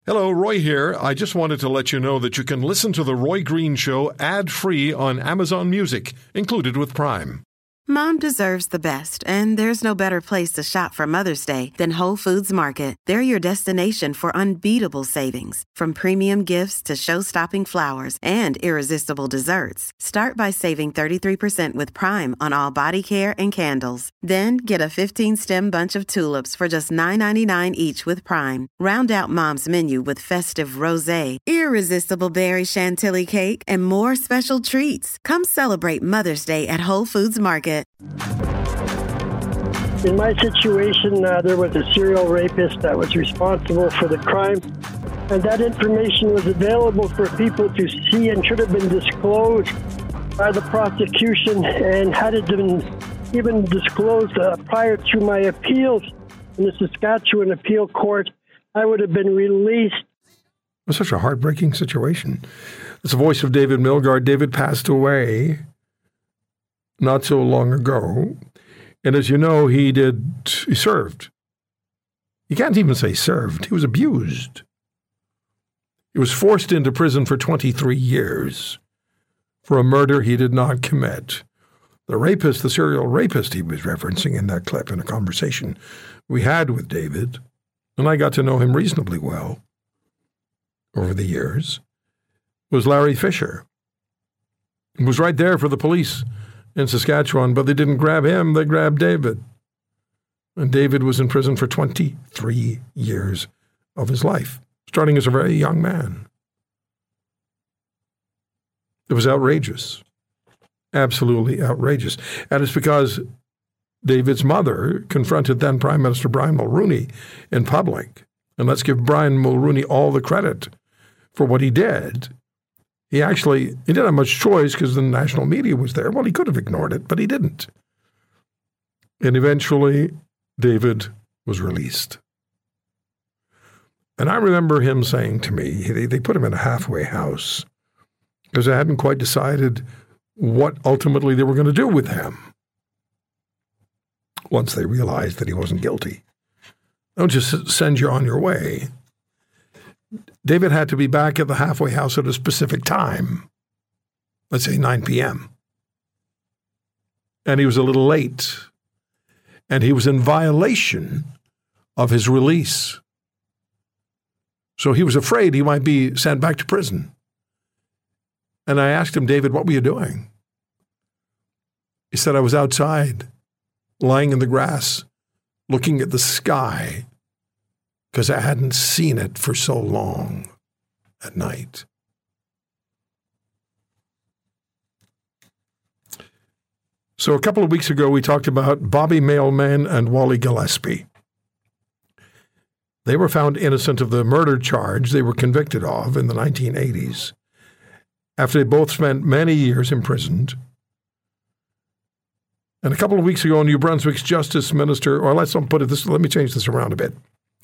Hello, Roy here. I just wanted to let you know that you can listen to The Roy Green Show ad-free on Amazon Music, included with Prime. Mom deserves the best, and there's no better place to shop for Mother's Day than Whole Foods Market. They're your destination for unbeatable savings, from premium gifts to show-stopping flowers and irresistible desserts. Start by saving 33% with Prime on all body care and candles. Then get a 15-stem bunch of tulips for just $9.99 each with Prime. Round out Mom's menu with festive rosé, irresistible berry chantilly cake, and more special treats. Come celebrate Mother's Day at Whole Foods Market. In my situation, there was a serial rapist that was responsible for the crime, and that information was available for people to see and should have been disclosed by the prosecution, and had it been even disclosed prior to my appeals in the Saskatchewan Appeal Court, I would have been released. It was such a heartbreaking situation. It's the voice of David Milgaard. David passed away not so long ago. And as you know, he served. You can't even say served. He was abused. He was forced into prison for 23 years for a murder he did not commit. The rapist, the serial rapist he was referencing in that clip in a conversation we had with David, and I got to know him reasonably well over the years, was Larry Fisher. He was right there for the police in Saskatchewan, but they didn't grab him, they grabbed David. And David was in prison for 23 years of his life, starting as a very young man. It was outrageous, absolutely outrageous. And it's because David's mother confronted then Prime Minister Brian Mulroney in public. And let's give Brian Mulroney all the credit for what he did. He didn't have much choice because the national media was there. Well, he could have ignored it, but he didn't. And eventually, David was released. And I remember him saying to me, they put him in a halfway house because they hadn't quite decided what ultimately they were going to do with him once they realized that he wasn't guilty. Don't just send you on your way. David had to be back at the halfway house at a specific time, let's say 9 p.m. And he was a little late. And he was in violation of his release. So he was afraid he might be sent back to prison. And I asked him, David, what were you doing? He said, I was outside, lying in the grass, looking at the sky, because I hadn't seen it for so long at night. So a couple of weeks ago, we talked about Bobby Mailman and Wally Gillespie. They were found innocent of the murder charge they were convicted of in the 1980s, after they both spent many years imprisoned. And a couple of weeks ago, New Brunswick's Justice Minister, or let me change this around a bit.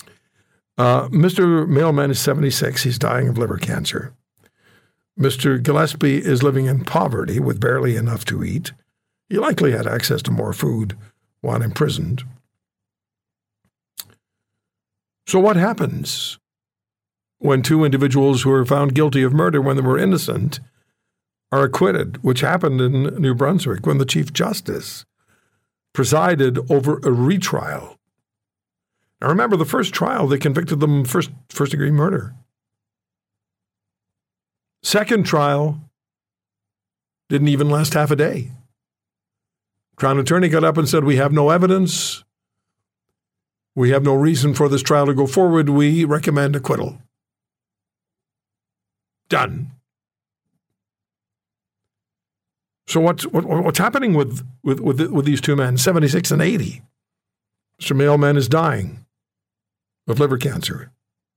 Mr. Mailman is 76. He's dying of liver cancer. Mr. Gillespie is living in poverty with barely enough to eat. He likely had access to more food while imprisoned. So what happens when two individuals who are found guilty of murder when they were innocent are acquitted, which happened in New Brunswick when the Chief Justice presided over a retrial? Now remember, the first trial, they convicted them of first-degree murder. Second trial didn't even last half a day. Crown attorney got up and said, we have no evidence. We have no reason for this trial to go forward. We recommend acquittal. Done. So what's happening with these two men, 76 and 80? Mr. Mailman is dying of liver cancer.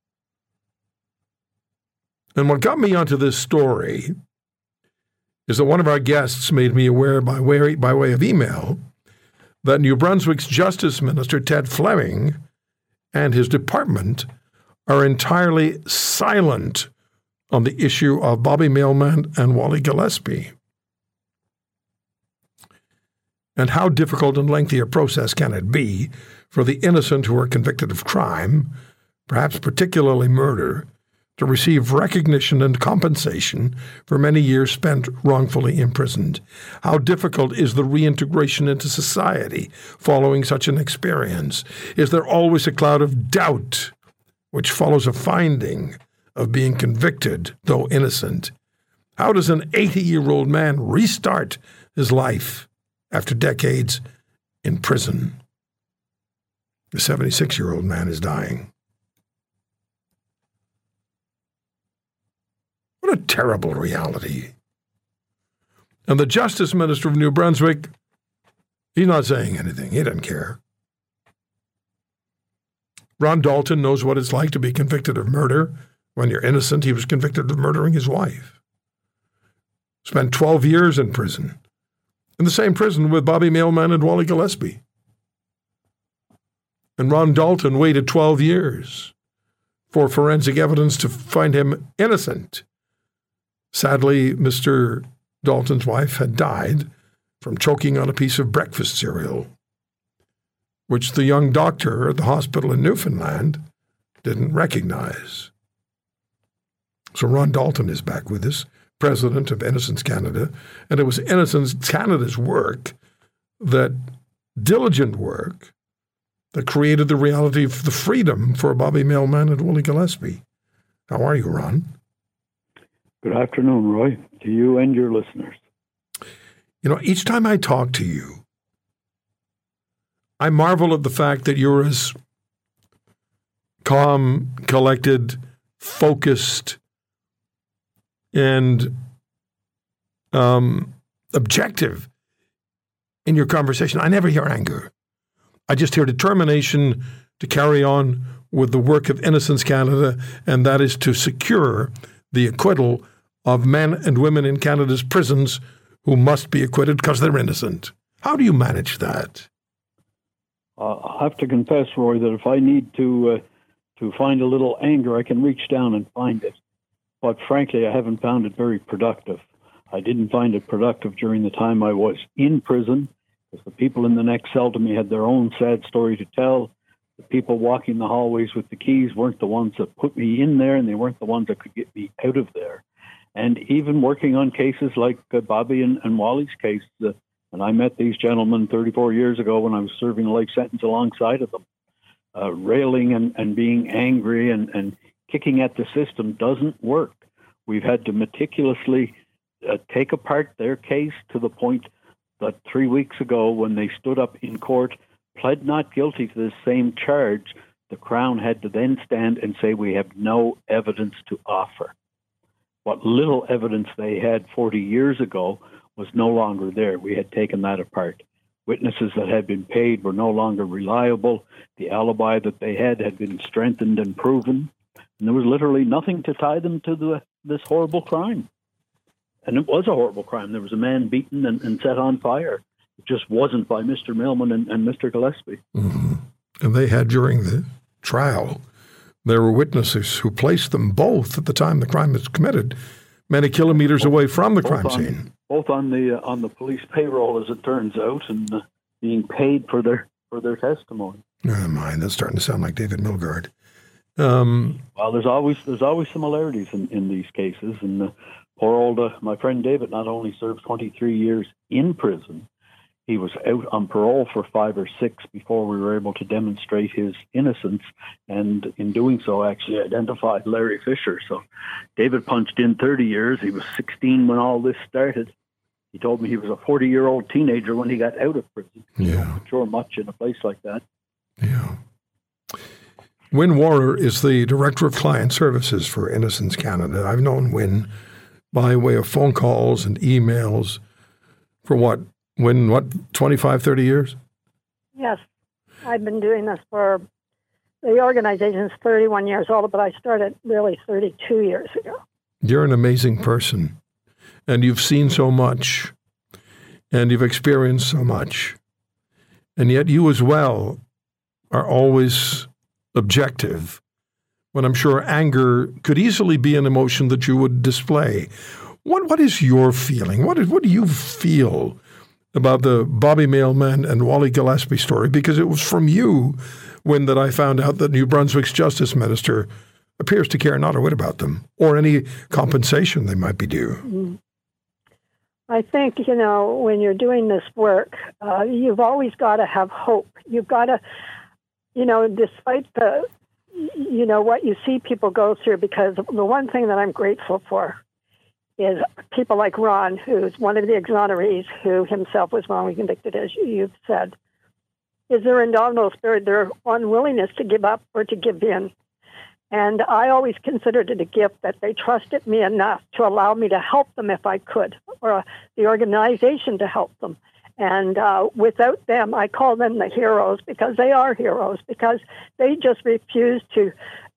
And what got me onto this story is that one of our guests made me aware by way of email that New Brunswick's Justice Minister, Ted Fleming, and his department are entirely silent on the issue of Bobby Mailman and Wally Gillespie. And how difficult and lengthy a process can it be for the innocent who are convicted of crime, perhaps particularly murder, to receive recognition and compensation for many years spent wrongfully imprisoned? How difficult is the reintegration into society following such an experience? Is there always a cloud of doubt which follows a finding of being convicted, though innocent? How does an 80-year-old man restart his life after decades in prison? The 76-year-old man is dying. What a terrible reality. And the Justice Minister of New Brunswick, he's not saying anything. He doesn't care. Ron Dalton knows what it's like to be convicted of murder. When you're innocent, he was convicted of murdering his wife. Spent 12 years in prison. In the same prison with Bobby Mailman and Wally Gillespie. And Ron Dalton waited 12 years for forensic evidence to find him innocent. Sadly, Mr. Dalton's wife had died from choking on a piece of breakfast cereal, which the young doctor at the hospital in Newfoundland didn't recognize. So Ron Dalton is back with us, president of Innocence Canada, and it was Innocence Canada's work, that diligent work, that created the reality of the freedom for Bobby Mailman and Wally Gillespie. How are you, Ron? Good afternoon, Roy, to you and your listeners. You know, each time I talk to you, I marvel at the fact that you're as calm, collected, focused, and objective in your conversation. I never hear anger. I just hear determination to carry on with the work of Innocence Canada, and that is to secure the acquittal of men and women in Canada's prisons who must be acquitted because they're innocent. How do you manage that? I have to confess, Roy, that if I need to find a little anger, I can reach down and find it. But frankly, I haven't found it very productive. I didn't find it productive during the time I was in prison, because the people in the next cell to me had their own sad story to tell. The people walking the hallways with the keys weren't the ones that put me in there, and they weren't the ones that could get me out of there. And even working on cases like Bobby and Wally's case, and I met these gentlemen 34 years ago when I was serving a life sentence alongside of them, railing and being angry and kicking at the system doesn't work. We've had to meticulously take apart their case to the point that 3 weeks ago, when they stood up in court, pled not guilty to the same charge, the Crown had to then stand and say, we have no evidence to offer. What little evidence they had 40 years ago was no longer there. We had taken that apart. Witnesses that had been paid were no longer reliable. The alibi that they had been strengthened and proven. And there was literally nothing to tie them to this horrible crime. And it was a horrible crime. There was a man beaten and set on fire. It just wasn't by Mr. Mailman and Mr. Gillespie. Mm-hmm. And they had, during the trial, there were witnesses who placed them both at the time the crime was committed, many kilometers away from the crime scene. Both on the police payroll, as it turns out, and being paid for their testimony. Never mind. That's starting to sound like David Milgaard. Well, there's always similarities in these cases, and poor old my friend David not only served 23 years in prison, he was out on parole for 5 or 6 before we were able to demonstrate his innocence, and in doing so actually identified Larry Fisher. So David punched in 30 years. He was 16 when all this started. He told me he was a 40-year-old teenager when he got out of prison. Yeah. You don't mature much in a place like that. Yeah. Win Warrer is the Director of Client Services for Innocence Canada. I've known Win by way of phone calls and emails for what, 25, 30 years? Yes. I've been doing this for, the organization's 31 years old, but I started really 32 years ago. You're an amazing person, and you've seen so much, and you've experienced so much, and yet you as well are always objective, when I'm sure anger could easily be an emotion that you would display. What is your feeling? What do you feel about the Bobby Mailman and Wally Gillespie story? Because it was from you when that I found out that New Brunswick's Justice Minister appears to care not a whit about them or any compensation they might be due. I think, when you're doing this work, you've always got to have hope. You've got to, despite the, what you see people go through, because the one thing that I'm grateful for is people like Ron, who's one of the exonerees, who himself was wrongly convicted, as you've said, is their indomitable spirit, their unwillingness to give up or to give in. And I always considered it a gift that they trusted me enough to allow me to help them if I could, or the organization to help them. And without them, I call them the heroes, because they are heroes, because they just refused to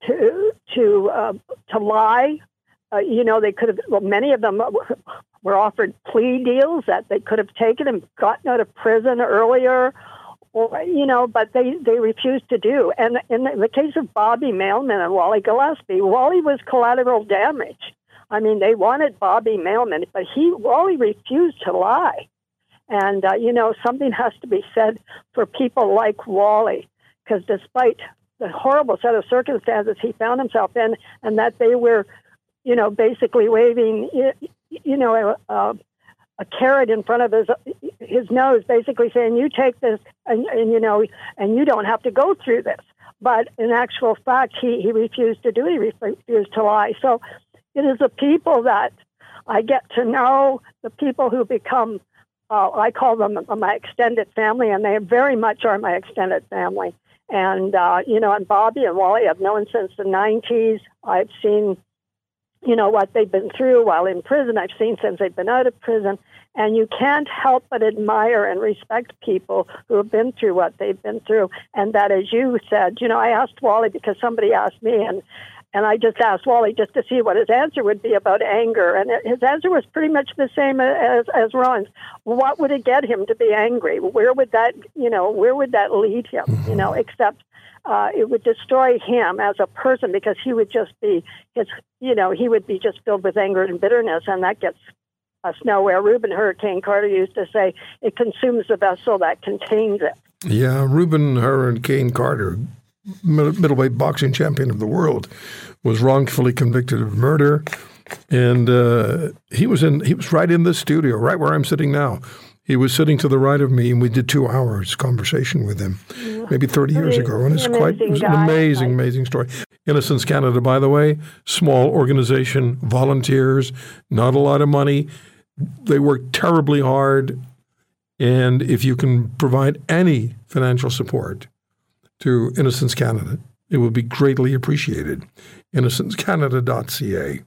lie. They could have. Many of them were offered plea deals that they could have taken and gotten out of prison earlier. But they refused to do. And in the case of Bobby Mailman and Wally Gillespie, Wally was collateral damage. I mean, they wanted Bobby Mailman, but Wally refused to lie. And, something has to be said for people like Wally, because despite the horrible set of circumstances he found himself in, and that they were, basically waving, a carrot in front of his nose, basically saying, you take this and you don't have to go through this. But in actual fact, he refused to do it. He refused to lie. So it is the people that I get to know, the people who become, I call them my extended family, and they very much are my extended family. And, and Bobby and Wally I've known since the 90s. I've seen what they've been through while in prison. I've seen since they've been out of prison. And you can't help but admire and respect people who have been through what they've been through. And that, as you said, I asked Wally because somebody asked me, and I just asked Wally just to see what his answer would be about anger. And his answer was pretty much the same as Ron's. What would it get him to be angry? Where would that lead him? Except it would destroy him as a person, because he would just be he would be just filled with anger and bitterness, and that gets us nowhere. Reuben Hurricane Carter used to say, it consumes the vessel that contains it. Yeah, Reuben Hurricane Carter, middleweight boxing champion of the world, was wrongfully convicted of murder, and he was right in this studio, right where I'm sitting now. He was sitting to the right of me, and we did 2 hours conversation with him, maybe 30 years ago. And it was an amazing story. Innocence Canada, by the way, small organization, volunteers, not a lot of money. They work terribly hard. And if you can provide any financial support to Innocence Canada, it would be greatly appreciated. InnocenceCanada.ca.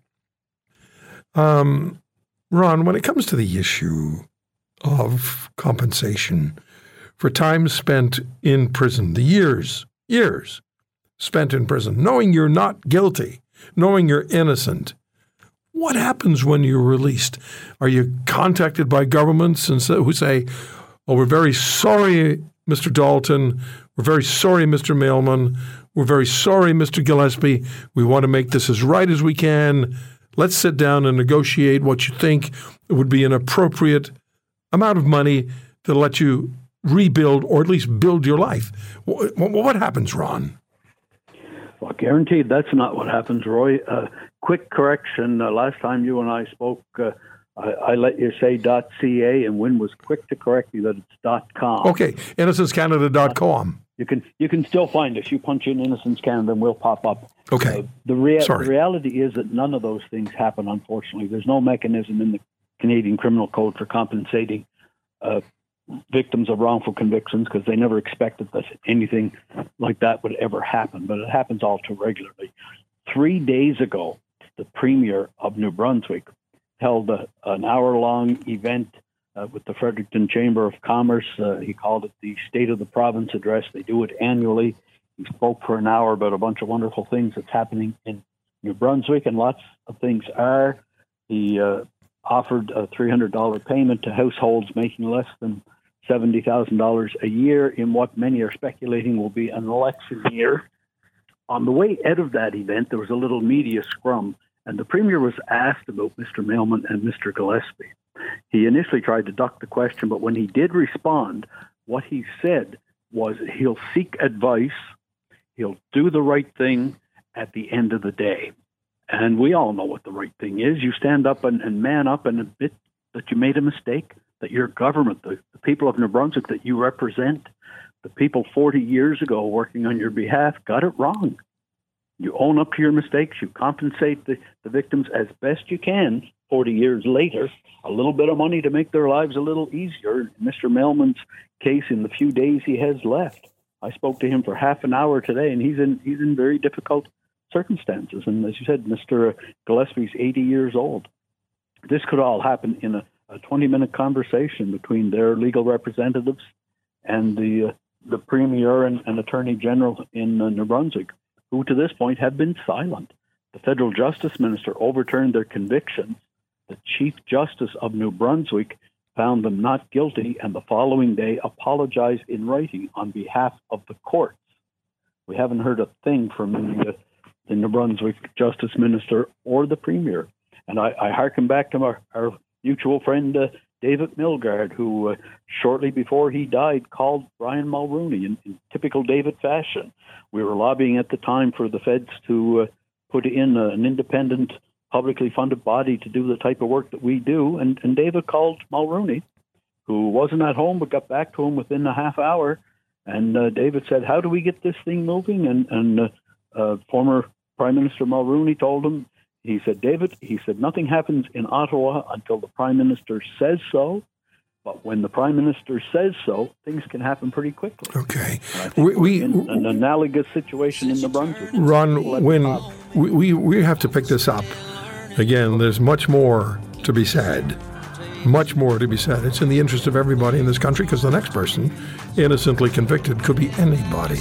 Ron, when it comes to the issue of compensation for time spent in prison, the years spent in prison, knowing you're not guilty, knowing you're innocent, what happens when you're released? Are you contacted by governments who say, oh, we're very sorry, Mr. Dalton, we're very sorry, Mr. Mailman, we're very sorry, Mr. Gillespie, we want to make this as right as we can. Let's sit down and negotiate what you think would be an appropriate amount of money to let you rebuild or at least build your life. What happens, Ron? Well, guaranteed that's not what happens, Roy. Quick correction. Last time you and I spoke, I let you say .ca, and Wynn was quick to correct me that it's .com. Okay, InnocenceCanada.com. You can still find us. You punch in Innocence Canada and we'll pop up. Okay. The reality is that none of those things happen, unfortunately. There's no mechanism in the Canadian Criminal Code for compensating victims of wrongful convictions, because they never expected that anything like that would ever happen, but it happens all too regularly. 3 days ago, the Premier of New Brunswick held an hour-long event with the Fredericton Chamber of Commerce. He called it the State of the Province Address. They do it annually. He spoke for an hour about a bunch of wonderful things that's happening in New Brunswick, and lots of things are. He offered a $300 payment to households making less than $70,000 a year in what many are speculating will be an election year. On the way out of that event, there was a little media scrum, and the Premier was asked about Mr. Mailman and Mr. Gillespie. He initially tried to duck the question, but when he did respond, what he said was he'll seek advice He'll do the right thing at the end of the day. And we all know what the right thing is. You stand up and man up and admit that you made a mistake, that your government, the people of New Brunswick that you represent, the people 40 years ago working on your behalf, got it wrong. You own up to your mistakes. You compensate the victims as best you can 40 years later, a little bit of money to make their lives a little easier. In Mr. Mailman's case, in the few days he has left, I spoke to him for half an hour today, and he's in very difficult circumstances. And as you said, Mr. Gillespie's 80 years old. This could all happen in a 20-minute conversation between their legal representatives and the Premier and Attorney General in New Brunswick, who to this point have been silent. The Federal Justice Minister overturned their convictions. The Chief Justice of New Brunswick found them not guilty, and the following day apologized in writing on behalf of the courts. We haven't heard a thing from the New Brunswick Justice Minister or the Premier. And I hearken back to our mutual friend David Milgaard, who shortly before he died called Brian Mulrooney in typical David fashion. We were lobbying at the time for the feds to put in an independent, publicly funded body to do the type of work that we do. And David called Mulrooney, who wasn't at home but got back to him within a half hour. And David said, "How do we get this thing moving?" And former Prime Minister Mulrooney told him, he said, "David," he said, "nothing happens in Ottawa until the Prime Minister says so. But when the Prime Minister says so, things can happen pretty quickly." Okay. We in an analogous situation in New Brunswick. Ron, when we have to pick this up. Again, there's much more to be said. Much more to be said. It's in the interest of everybody in this country, because the next person innocently convicted could be anybody.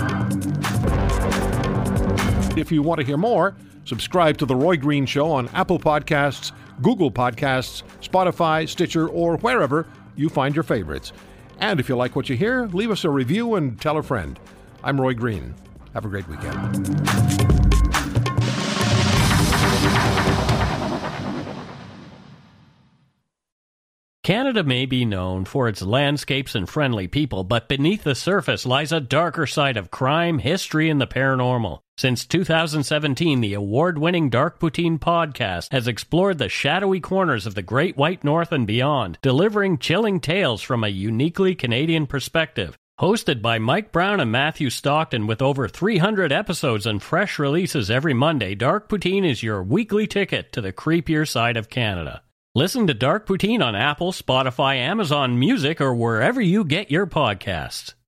If you want to hear more, subscribe to The Roy Green Show on Apple Podcasts, Google Podcasts, Spotify, Stitcher, or wherever you find your favorites. And if you like what you hear, leave us a review and tell a friend. I'm Roy Green. Have a great weekend. Canada may be known for its landscapes and friendly people, but beneath the surface lies a darker side of crime, history, and the paranormal. Since 2017, the award-winning Dark Poutine podcast has explored the shadowy corners of the Great White North and beyond, delivering chilling tales from a uniquely Canadian perspective. Hosted by Mike Brown and Matthew Stockton, with over 300 episodes and fresh releases every Monday, Dark Poutine is your weekly ticket to the creepier side of Canada. Listen to Dark Poutine on Apple, Spotify, Amazon Music, or wherever you get your podcasts.